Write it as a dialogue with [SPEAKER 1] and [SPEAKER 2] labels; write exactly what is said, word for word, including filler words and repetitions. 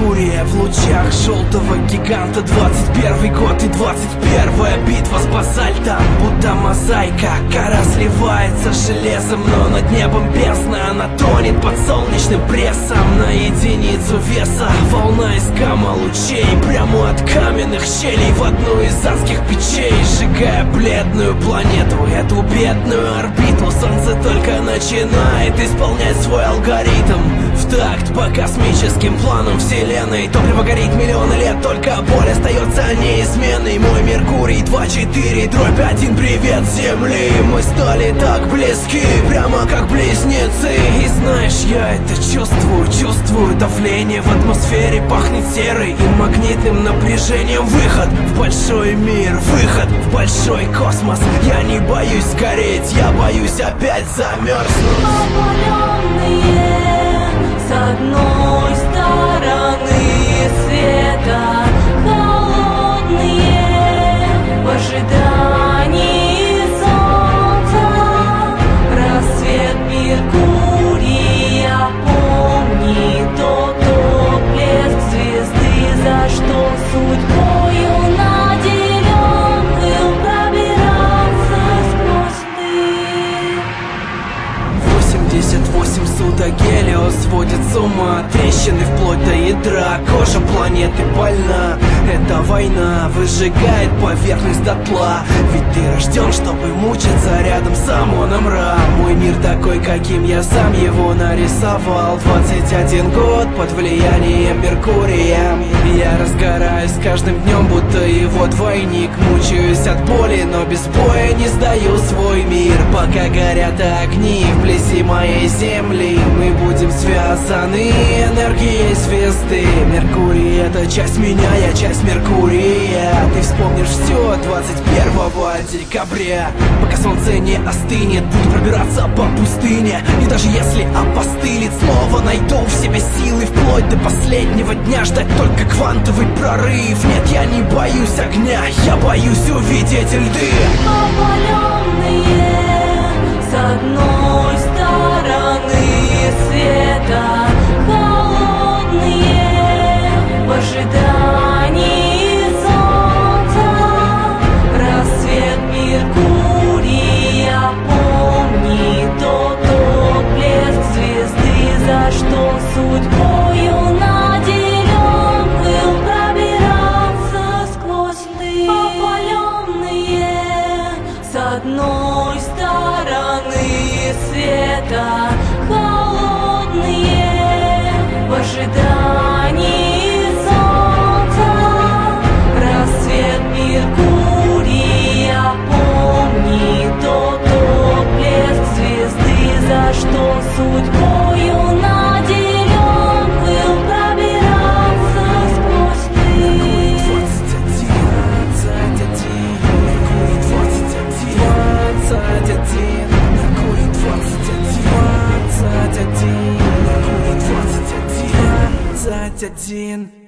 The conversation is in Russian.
[SPEAKER 1] Меркурия в лучах желтого гиганта. Двадцать первый год и двадцать первая битва с базальтом. Будто мозаика, кора сливается с железом, но над небом бездна, она тонет под солнечным прессом. На единицу веса волна из гамма-лучей прямо от каменных щелей в одну из адских печей, сжигая бледную планету, эту бедную орбиту. Солнце только начинает исполнять свой алгоритм в такт по космическим планам вселенной. Топливо горит миллионы лет, только боль остается неизменной. Мой Меркурий два четыре, дробь один, привет Земли. Мы стали так близки, прямо как близнецы. И знаешь, я это чувствую, чувствую давление в атмосфере, пахнет серой и магнитным напряжением. Выход в большой мир, выход в большой космос. Я не боюсь сгореть, я боюсь опять замерзнуть.
[SPEAKER 2] Опаленные с одной стороны света, холодные в ожидании солнца. Рассвет Меркурия, помни тот блеск звезды, за что судьбою наделен был пробираться сквозь дым.
[SPEAKER 1] восемьдесят восемь суток Гелиос сводит с ума, трещины вплоть до ядра, кожа планеты больна. Эта война выжигает поверхность дотла, ведь ты рожден, чтобы мучиться рядом с Амоном Ра. Мой мир такой, каким я сам его нарисовал. Двадцать один год под влиянием Меркурия. Я разгораюсь с каждым днем, будто его двойник. Мучаюсь от боли, но без боя не сдаю свой мир. Пока горят огни вблизи моей земли, мы будем связаны энергией звезды. Меркурий — это часть меня, я часть Меркурия. Ты вспомнишь все двадцать первого декабря. Пока солнце не остынет, буду пробираться по пустыне. И даже если опостылит, снова найду в себе силы вплоть до последнего дня ждать только квантовый прорыв. Нет, я не боюсь огня, я боюсь увидеть льды.
[SPEAKER 2] Опаленные с одной стороны света, холодные в ожидании солнца. Рассвет Меркурия, помни тот блеск звезды, за что судьбою наделен был пробираться сквозь дым. Опаленные с одной стороны света, холодные в ожидании солнца. Рассвет Меркурия, помни тот блеск звезды, за что судьбою наделен был пробираться сквозь дым.
[SPEAKER 1] Один.